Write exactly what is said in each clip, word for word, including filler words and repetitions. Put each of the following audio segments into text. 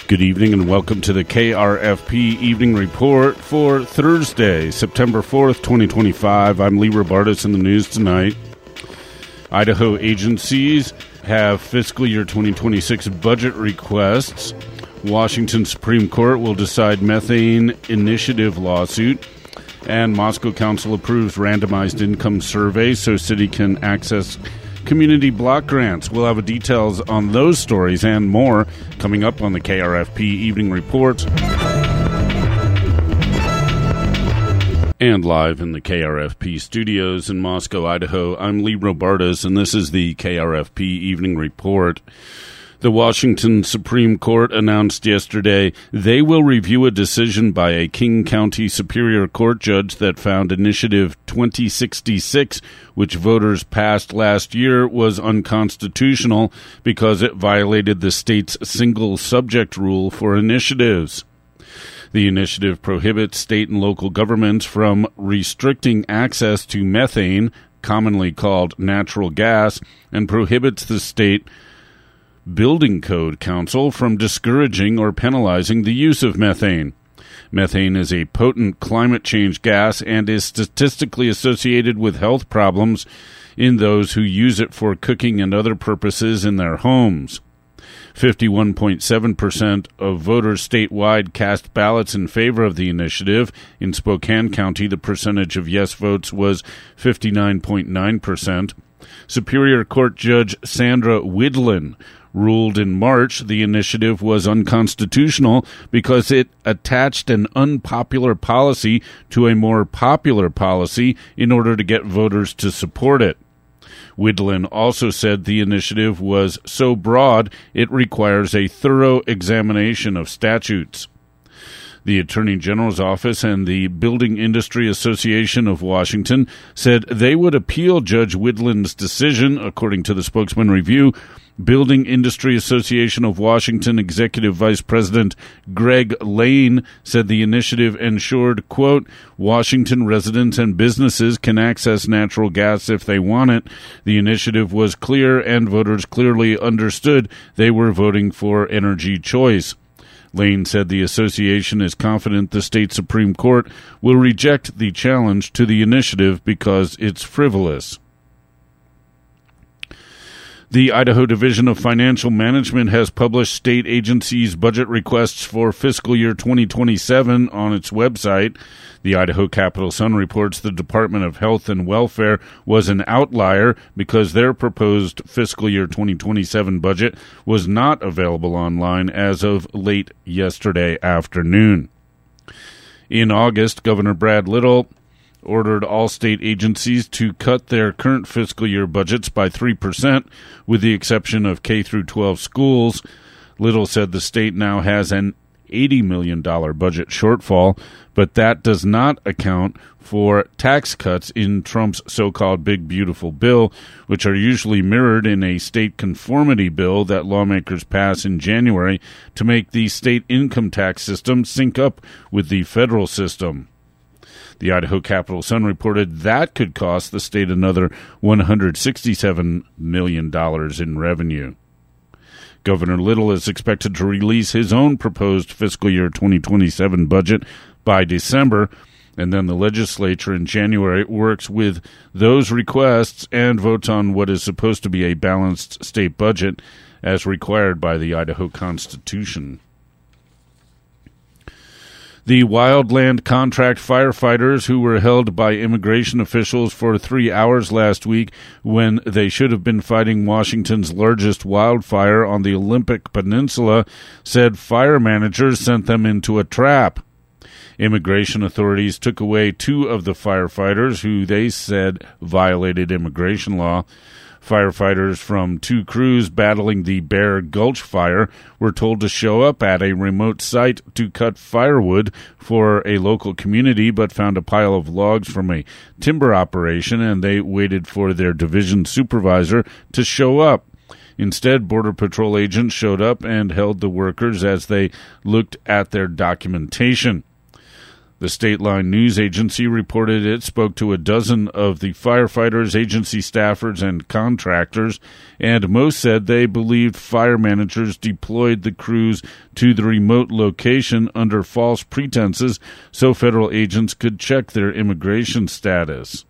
Good evening and welcome to the K R F P Evening Report for Thursday, September fourth, twenty twenty-five. I'm Lee Robartis in the news tonight. Idaho agencies have fiscal year twenty twenty-six budget requests. Washington Supreme Court will decide methane initiative lawsuit. And Moscow Council approves randomized income survey so city can access community block grants. We'll have details on those stories and more coming up on the K R F P Evening Report. And live in the K R F P studios in Moscow, Idaho, I'm Lee Robartis, and this is the K R F P Evening Report. The Washington Supreme Court announced yesterday they will review a decision by a King County Superior Court judge that found Initiative twenty sixty-six, which voters passed last year, was unconstitutional because it violated the state's single subject rule for initiatives. The initiative prohibits state and local governments from restricting access to methane, commonly called natural gas, and prohibits the state Building Code Council from discouraging or penalizing the use of methane. Methane is a potent climate change gas and is statistically associated with health problems in those who use it for cooking and other purposes in their homes. fifty-one point seven percent of voters statewide cast ballots in favor of the initiative. In Spokane County, the percentage of yes votes was fifty-nine point nine percent. Superior Court Judge Sandra Widlin ruled in March the initiative was unconstitutional because it attached an unpopular policy to a more popular policy in order to get voters to support it. Widlin also said the initiative was so broad it requires a thorough examination of statutes. The Attorney General's Office and the Building Industry Association of Washington said they would appeal Judge Widlin's decision, according to the Spokesman Review. Building Industry Association of Washington Executive Vice President Greg Lane said the initiative ensured, quote, Washington residents and businesses can access natural gas if they want it. The initiative was clear and voters clearly understood they were voting for energy choice. Lane said the association is confident the state Supreme Court will reject the challenge to the initiative because it's frivolous. The Idaho Division of Financial Management has published state agencies' budget requests for fiscal year twenty twenty-seven on its website. The Idaho Capital Sun reports the Department of Health and Welfare was an outlier because their proposed fiscal year twenty twenty-seven budget was not available online as of late yesterday afternoon. In August, Governor Brad Little ordered all state agencies to cut their current fiscal year budgets by three percent, with the exception of K through twelve schools. Little said the state now has an eighty million dollars budget shortfall, but that does not account for tax cuts in Trump's so-called Big Beautiful Bill, which are usually mirrored in a state conformity bill that lawmakers pass in January to make the state income tax system sync up with the federal system. The Idaho Capital Sun reported that could cost the state another one hundred sixty-seven million dollars in revenue. Governor Little is expected to release his own proposed fiscal year twenty twenty-seven budget by December, and then the legislature in January works with those requests and votes on what is supposed to be a balanced state budget as required by the Idaho Constitution. The wildland contract firefighters who were held by immigration officials for three hours last week when they should have been fighting Washington's largest wildfire on the Olympic Peninsula said fire managers sent them into a trap. Immigration authorities took away two of the firefighters who they said violated immigration law. Firefighters from two crews battling the Bear Gulch fire were told to show up at a remote site to cut firewood for a local community, but found a pile of logs from a timber operation, and they waited for their division supervisor to show up. Instead, Border Patrol agents showed up and held the workers as they looked at their documentation. The State Line News Agency reported it spoke to a dozen of the firefighters, agency staffers, and contractors, and most said they believed fire managers deployed the crews to the remote location under false pretenses so federal agents could check their immigration status.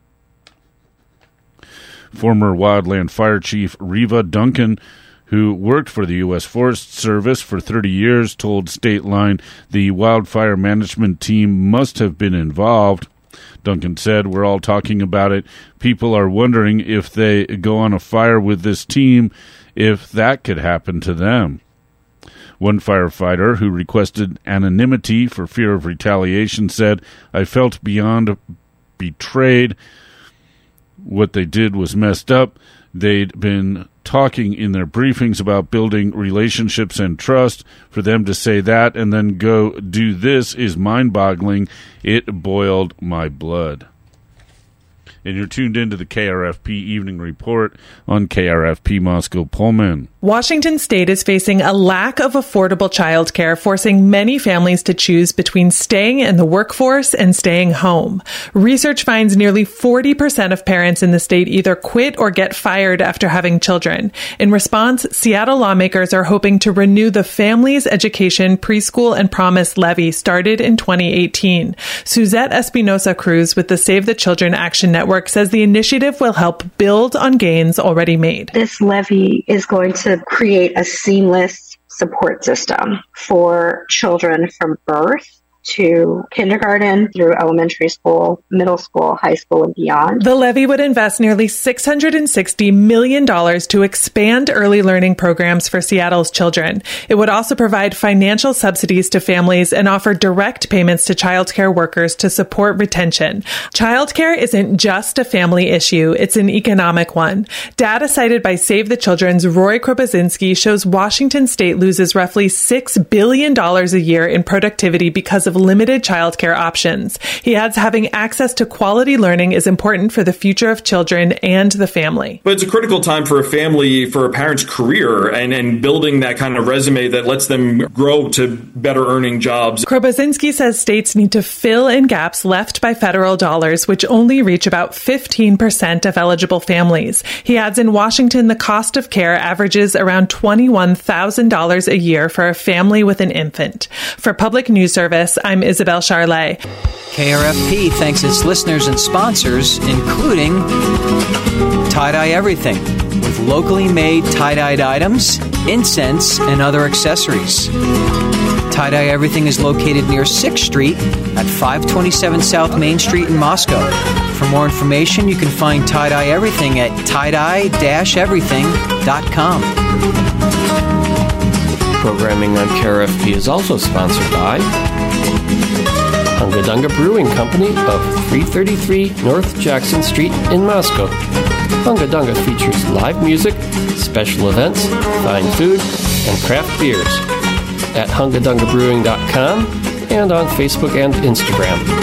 Former Wildland Fire Chief Reva Duncan, who worked for the U S Forest Service for thirty years, told State Line the wildfire management team must have been involved. Duncan said, "We're all talking about it. People are wondering if they go on a fire with this team, if that could happen to them." One firefighter who requested anonymity for fear of retaliation said, "I felt beyond betrayed. What they did was messed up. They'd been talking in their briefings about building relationships and trust. For them to say that and then go do this is mind-boggling. It boiled my blood." And you're tuned into the K R F P Evening Report on K R F P Moscow Pullman. Washington State is facing a lack of affordable childcare, forcing many families to choose between staying in the workforce and staying home. Research finds nearly forty percent of parents in the state either quit or get fired after having children. In response, Seattle lawmakers are hoping to renew the Families Education Preschool and Promise levy started in twenty eighteen. Suzette Espinosa Cruz with the Save the Children Action Network says the initiative will help build on gains already made. This levy is going to create a seamless support system for children from birth to kindergarten through elementary school, middle school, high school, and beyond. The levy would invest nearly six hundred sixty million dollars to expand early learning programs for Seattle's children. It would also provide financial subsidies to families and offer direct payments to childcare workers to support retention. Childcare isn't just a family issue, it's an economic one. Data cited by Save the Children's Roy Kropozinski shows Washington State loses roughly six billion dollars a year in productivity because of of limited childcare options. He adds having access to quality learning is important for the future of children and the family. But it's a critical time for a family, for a parent's career, and, and building that kind of resume that lets them grow to better earning jobs. Kropozinski says states need to fill in gaps left by federal dollars, which only reach about fifteen percent of eligible families. He adds in Washington, the cost of care averages around twenty-one thousand dollars a year for a family with an infant. For Public News Service, I'm Isabel Charlet. K R F P thanks its listeners and sponsors, including Tie-Dye Everything, with locally made tie-dyed items, incense, and other accessories. Tie-Dye Everything is located near sixth Street at five twenty-seven South Main Street in Moscow. For more information, you can find Tie-Dye Everything at tie dye dash everything dot com. Programming on K R F P is also sponsored by Hunga Dunga Brewing Company of three thirty-three North Jackson Street in Moscow. Hunga Dunga features live music, special events, fine food, and craft beers at hunga dunga brewing dot com and on Facebook and Instagram.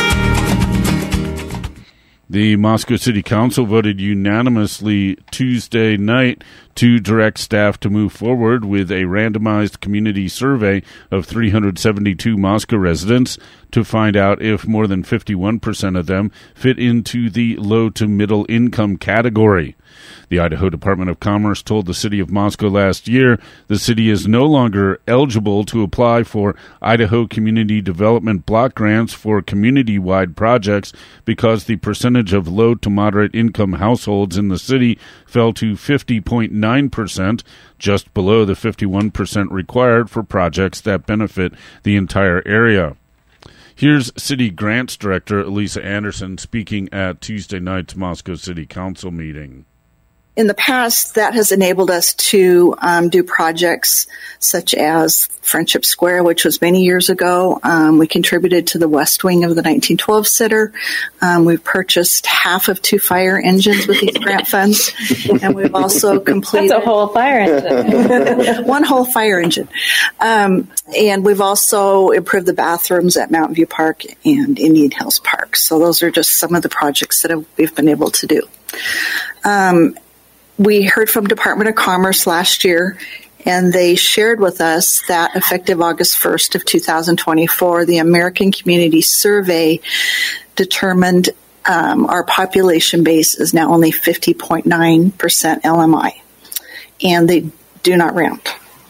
The Moscow City Council voted unanimously Tuesday night to direct staff to move forward with a randomized community survey of three hundred seventy-two Moscow residents to find out if more than fifty-one percent of them fit into the low to middle income category. The Idaho Department of Commerce told the city of Moscow last year the city is no longer eligible to apply for Idaho Community Development Block Grants for community-wide projects because the percentage of low to moderate income households in the city fell to fifty point nine percent, just below the fifty-one percent required for projects that benefit the entire area. Here's City Grants Director Elisa Anderson speaking at Tuesday night's Moscow City Council meeting. In the past, that has enabled us to um, do projects such as Friendship Square, which was many years ago. Um, we contributed to the west wing of the nineteen twelve Sitter. Um, we've purchased half of two fire engines with these grant funds. And we've also completed... That's a whole fire engine. One whole fire engine. Um, and we've also improved the bathrooms at Mountain View Park and Indian Hills Park. So those are just some of the projects that we've been able to do. Um, We heard from Department of Commerce last year, and they shared with us that effective August first of two thousand twenty-four, the American Community Survey determined um, our population base is now only fifty point nine percent L M I, and they do not round.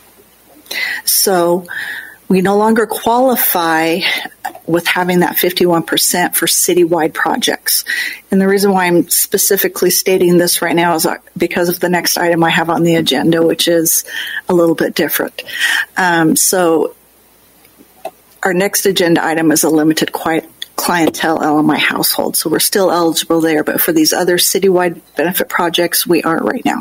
So we no longer qualify with having that fifty-one percent for citywide projects. And the reason why I'm specifically stating this right now is because of the next item I have on the agenda, which is a little bit different. Um, so our next agenda item is a limited qui- clientele L M I household. So we're still eligible there, but for these other citywide benefit projects, we aren't right now.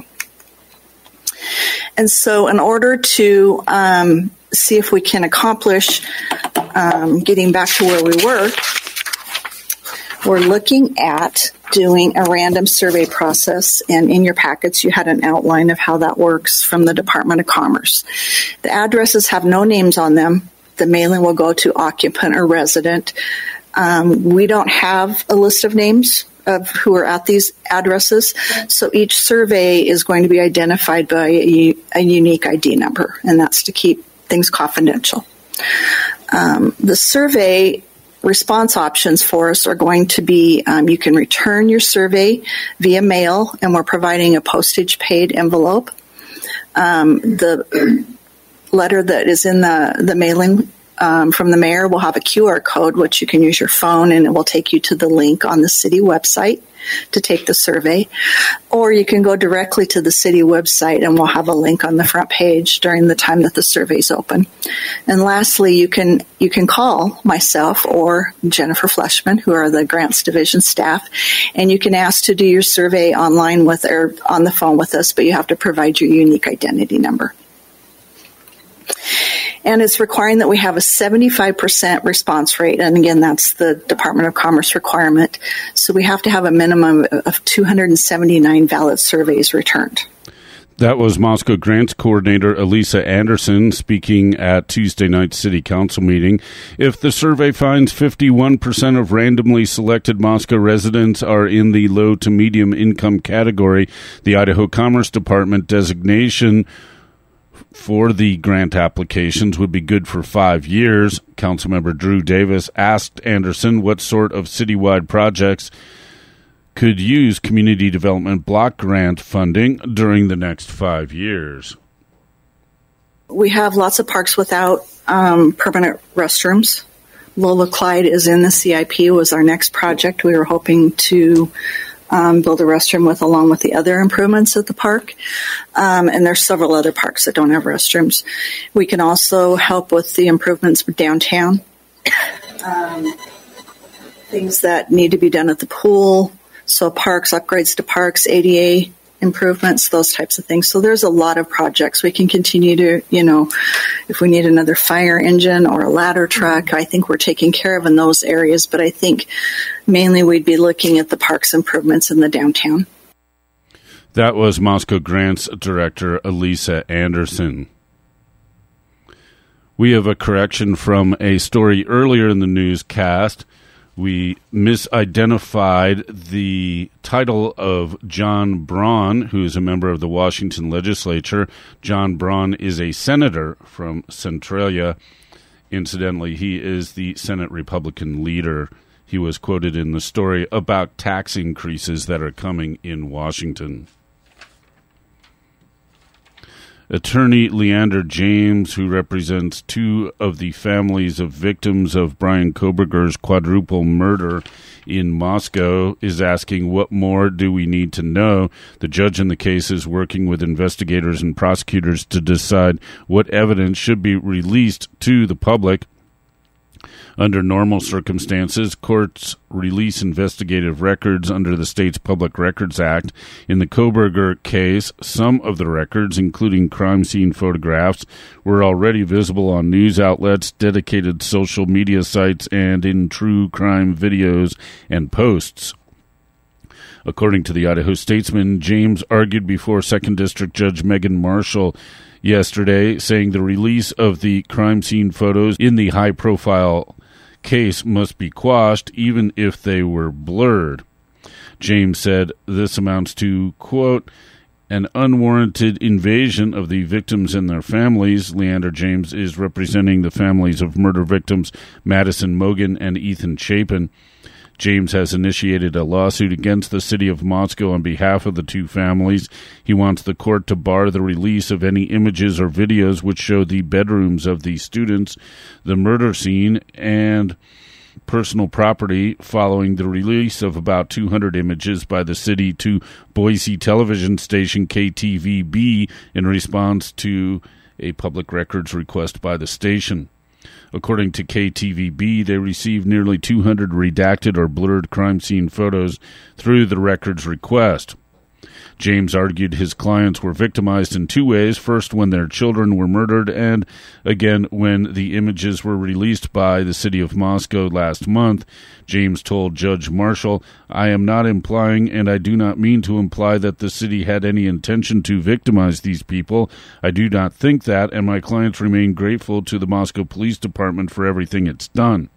And so in order to um, see if we can accomplish um, getting back to where we were, we're looking at doing a random survey process. And in your packets, you had an outline of how that works from the Department of Commerce. The addresses have no names on them. The mailing will go to occupant or resident. Um, we don't have a list of names of who are at these addresses. So each survey is going to be identified by a, a unique I D number, and that's to keep things confidential. Um, the survey response options for us are going to be um, you can return your survey via mail, and we're providing a postage paid envelope. Um, the letter that is in the, the mailing Um, from the mayor will have a Q R code, which you can use your phone, and it will take you to the link on the city website to take the survey. Or you can go directly to the city website, and we'll have a link on the front page during the time that the survey is open. And lastly, you can you can call myself or Jennifer Fleshman, who are the grants division staff, and you can ask to do your survey online with or on the phone with us, but you have to provide your unique identity number. And it's requiring that we have a seventy-five percent response rate. And again, that's the Department of Commerce requirement. So we have to have a minimum of two hundred seventy-nine valid surveys returned. That was Moscow Grants Coordinator Elisa Anderson speaking at Tuesday night's City Council meeting. If the survey finds fifty-one percent of randomly selected Moscow residents are in the low to medium income category, the Idaho Commerce Department designation for the grant applications would be good for five years. Councilmember Drew Davis asked Anderson what sort of citywide projects could use community development block grant funding during the next five years. We have lots of parks without um, permanent restrooms. Lola Clyde is in the C I P, was our next project we were hoping to Um, build a restroom with, along with the other improvements at the park. Um, and there's several other parks that don't have restrooms. We can also help with the improvements downtown. Um, things that need to be done at the pool. So parks, upgrades to parks, A D A improvements, those types of things. So there's a lot of projects. We can continue to, you know, if we need another fire engine or a ladder truck, I think we're taking care of in those areas. But I think mainly we'd be looking at the parks improvements in the downtown. That was Moscow Grants Director Elisa Anderson. We have a correction from a story earlier in the newscast. We misidentified the title of John Braun, who is a member of the Washington legislature. John Braun is a senator from Centralia. Incidentally, he is the Senate Republican leader. He was quoted in the story about tax increases that are coming in Washington. Attorney Leander James, who represents two of the families of victims of Bryan Kohberger's quadruple murder in Moscow, is asking what more do we need to know. The judge in the case is working with investigators and prosecutors to decide what evidence should be released to the public. Under normal circumstances, courts release investigative records under the state's Public Records Act. In the Kohberger case, some of the records, including crime scene photographs, were already visible on news outlets, dedicated social media sites, and in true crime videos and posts. According to the Idaho Statesman, James argued before Second District Judge Megan Marshall yesterday, saying the release of the crime scene photos in the high-profile case must be quashed, even if they were blurred. James said this amounts to, quote, an unwarranted invasion of the victims and their families. Leander James is representing the families of murder victims Madison Mogen and Ethan Chapin. James has initiated a lawsuit against the city of Moscow on behalf of the two families. He wants the court to bar the release of any images or videos which show the bedrooms of the students, the murder scene, and personal property following the release of about two hundred images by the city to Boise television station K T V B in response to a public records request by the station. According to K T V B, they received nearly two hundred redacted or blurred crime scene photos through the records request. James argued his clients were victimized in two ways. First, when their children were murdered, and again, when the images were released by the city of Moscow last month. James told Judge Marshall, "I am not implying, and I do not mean to imply, that the city had any intention to victimize these people. I do not think that, and my clients remain grateful to the Moscow Police Department for everything it's done."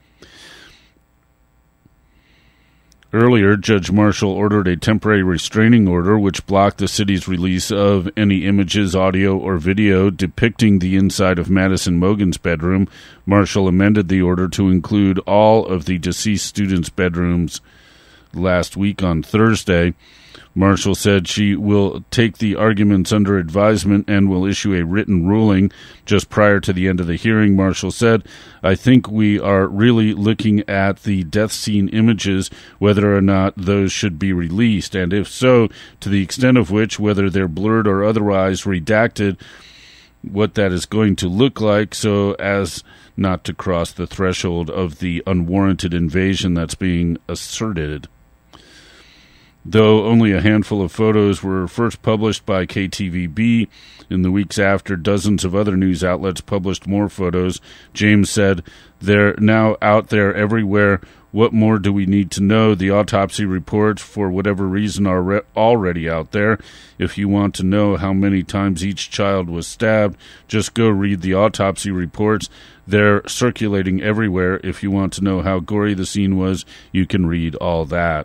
Earlier, Judge Marshall ordered a temporary restraining order which blocked the city's release of any images, audio, or video depicting the inside of Madison Mogen's bedroom. Marshall amended the order to include all of the deceased students' bedrooms last week on Thursday. Marshall said she will take the arguments under advisement and will issue a written ruling. Just prior to the end of the hearing, Marshall said, "I think we are really looking at the death scene images, whether or not those should be released, and if so, to the extent of which, whether they're blurred or otherwise redacted, what that is going to look like so as not to cross the threshold of the unwarranted invasion that's being asserted." Though only a handful of photos were first published by K T V B, in the weeks after, dozens of other news outlets published more photos. James said, "They're now out there everywhere. What more do we need to know? The autopsy reports, for whatever reason, are re- already out there. If you want to know how many times each child was stabbed, just go read the autopsy reports. They're circulating everywhere. If you want to know how gory the scene was, you can read all that."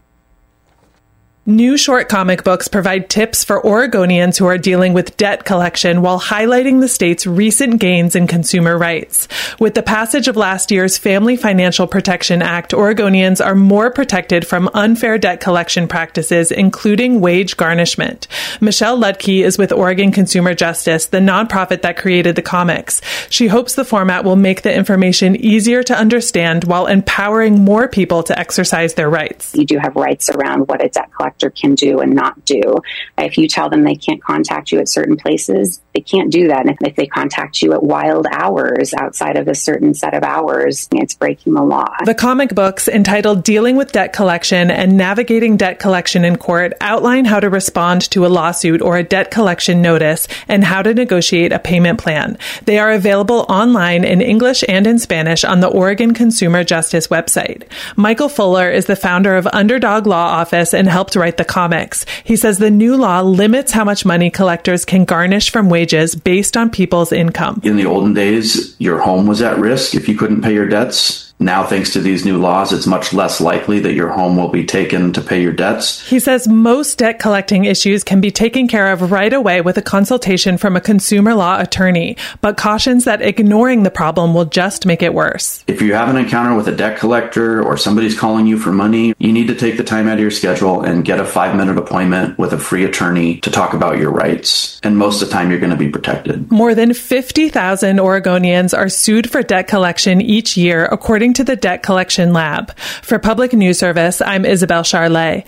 New short comic books provide tips for Oregonians who are dealing with debt collection while highlighting the state's recent gains in consumer rights. With the passage of last year's Family Financial Protection Act, Oregonians are more protected from unfair debt collection practices, including wage garnishment. Michelle Ludke is with Oregon Consumer Justice, the nonprofit that created the comics. She hopes the format will make the information easier to understand while empowering more people to exercise their rights. You do have rights around what a debt collector can do and not do. If you tell them they can't contact you at certain places, they can't do that. And if they contact you at wild hours outside of a certain set of hours, it's breaking the law. The comic books, entitled Dealing with Debt Collection and Navigating Debt Collection in Court, outline how to respond to a lawsuit or a debt collection notice and how to negotiate a payment plan. They are available online in English and in Spanish on the Oregon Consumer Justice website. Michael Fuller is the founder of Underdog Law Office and helped write the comics. He says the new law limits how much money collectors can garnish from wages based on people's income. In the olden days, your home was at risk if you couldn't pay your debts. Now, thanks to these new laws, it's much less likely that your home will be taken to pay your debts. He says most debt collecting issues can be taken care of right away with a consultation from a consumer law attorney, but cautions that ignoring the problem will just make it worse. If you have an encounter with a debt collector or somebody's calling you for money, you need to take the time out of your schedule and get a five-minute appointment with a free attorney to talk about your rights. And most of the time, you're going to be protected. More than fifty thousand Oregonians are sued for debt collection each year, according to the Debt Collection Lab. For Public News Service, I'm Isabel Charlet.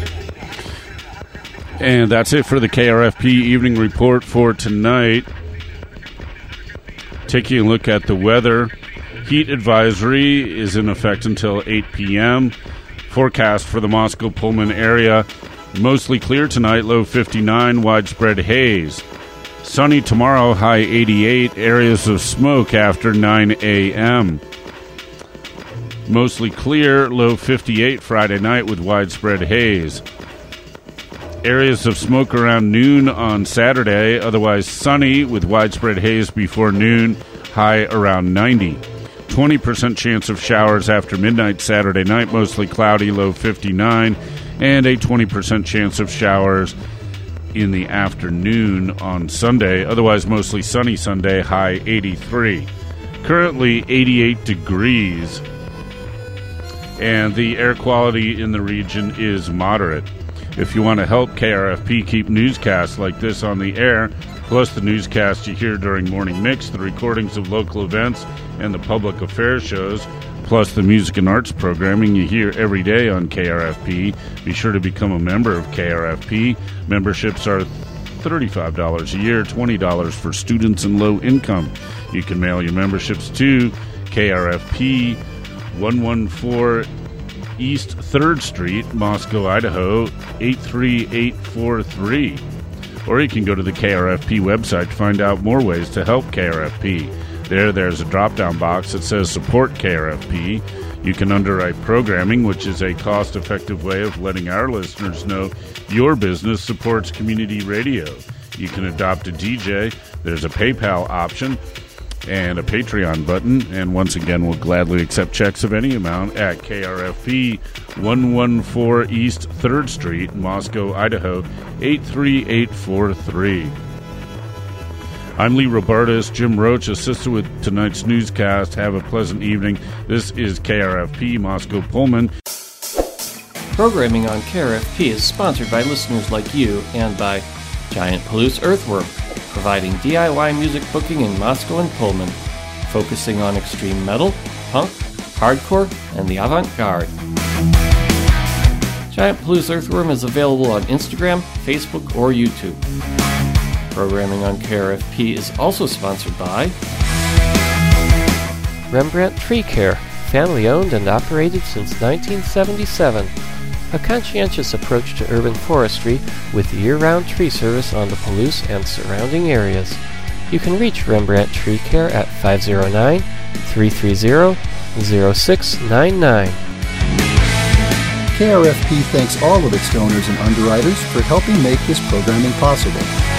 And that's it for the K R F P Evening Report for tonight. Taking a look at the weather. Heat advisory is in effect until eight p.m. Forecast for the Moscow-Pullman area. Mostly clear tonight, low fifty-nine, widespread haze. Sunny tomorrow, high eighty-eight, areas of smoke after nine a.m. Mostly clear, low fifty-eight Friday night with widespread haze. Areas of smoke around noon on Saturday, otherwise sunny with widespread haze before noon, high around ninety. twenty percent chance of showers after midnight Saturday night, mostly cloudy, low fifty-nine, and a twenty percent chance of showers in the afternoon on Sunday. Otherwise, mostly sunny Sunday, high eighty-three. Currently eighty-eight degrees, and the air quality in the region is moderate. If you want to help K R F P keep newscasts like this on the air, plus the newscasts you hear during Morning Mix, the recordings of local events, and the public affairs shows, plus the music and arts programming you hear every day on K R F P, be sure to become a member of K R F P. Memberships are thirty-five dollars a year, twenty dollars for students and low income. You can mail your memberships to K R F P, one fourteen East third Street, Moscow, Idaho, eight three eight four three. Or you can go to the K R F P website to find out more ways to help K R F P. There, there's a drop-down box that says Support K R F P. You can underwrite programming, which is a cost-effective way of letting our listeners know your business supports community radio. You can adopt a D J. There's a PayPal option and a Patreon button. And once again, we'll gladly accept checks of any amount at K R F P, one fourteen East third Street, Moscow, Idaho, eight three eight four three. I'm Lee Robertis. Jim Roach assisted with tonight's newscast. Have a pleasant evening. This is K R F P, Moscow Pullman. Programming on K R F P is sponsored by listeners like you and by Giant Palouse Earthworm, providing D I Y music booking in Moscow and Pullman, focusing on extreme metal, punk, hardcore, and the avant-garde. Giant Palouse Earthworm is available on Instagram, Facebook, or YouTube. Programming on K R F P is also sponsored by Rembrandt Tree Care, family owned and operated since nineteen seventy-seven. A conscientious approach to urban forestry with year-round tree service on the Palouse and surrounding areas. You can reach Rembrandt Tree Care at five oh nine, three three zero, zero six nine nine. K R F P thanks all of its donors and underwriters for helping make this programming possible.